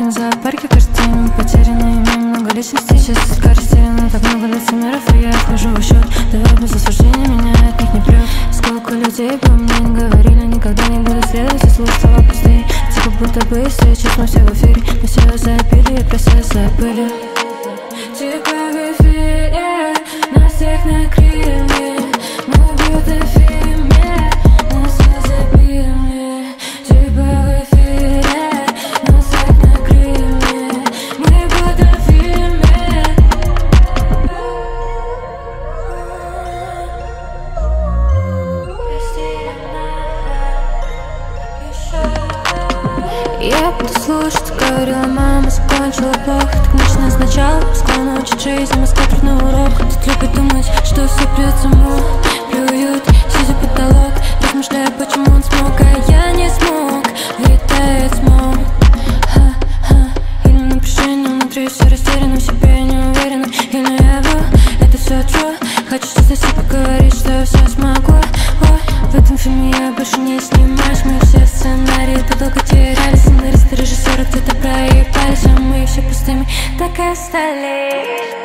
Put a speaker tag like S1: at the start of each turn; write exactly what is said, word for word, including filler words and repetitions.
S1: парень в зоопарке каждый день. Потерянный мимо много личностей. Сейчас скорости, но так много лицемеров. И я вхожу в счет. Давай без осуждения, меня от них не прет. Сколько людей по мне не говорили, никогда не буду следовать, и слушать слова пустые. Типа будто бы сейчас мы все в эфире. Мы все запили и про все забыли. Типа в эфире, нас всех накрыли. Мы будто в фильме, нас все забили. Типа в эфире, нас всех накрыли. Мы будто в фильме. Я буду слушать, говорила мама, закончила плохо. Так начинай сначала, склонна учить жизнь, москва на урок. Тут любят думать, что все придет само. Плюют, сидя потолок, размышляя, почему он смог, а я не смог. Летает смог. Ха-ха. Или напряжение внутри, все растеряно, в себе не уверена. Или я был, это все true. Хочу что-то себе поговорить, что я все смогу. О, в этом фильме я больше не снимаюсь. Мы все в сценарии так долго теряли. Сценаристы, режиссеры где-то проебались, а мы все пустыми так и остались.